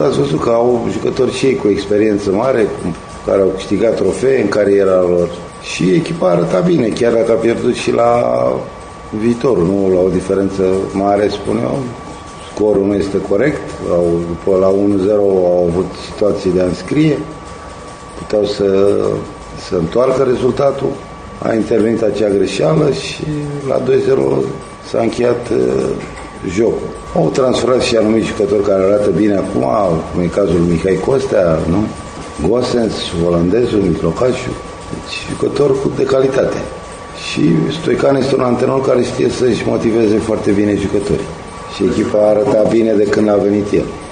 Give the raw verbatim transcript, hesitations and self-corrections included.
Ați văzut că au jucători și ei cu experiență mare, care au câștigat trofee în cariera lor. Și echipa arăta bine, chiar dacă a pierdut și la viitorul, nu la o diferență mare, spun eu. Scorul nu este corect, au, după la unu zero au avut situații de a înscrie, puteau să, să întoarcă rezultatul, a intervenit acea greșeală și la doi zero s-a încheiat uh, jocul. Au transferat și anumiți jucători care arată bine acum, cum e cazul lui Mihai Costea, nu? Gosens, olandezul, Mitlocașu, deci jucători de calitate. Și Stoican este un antrenor care știe să-și motiveze foarte bine jucătorii. Și echipa arăta bine de când a venit el.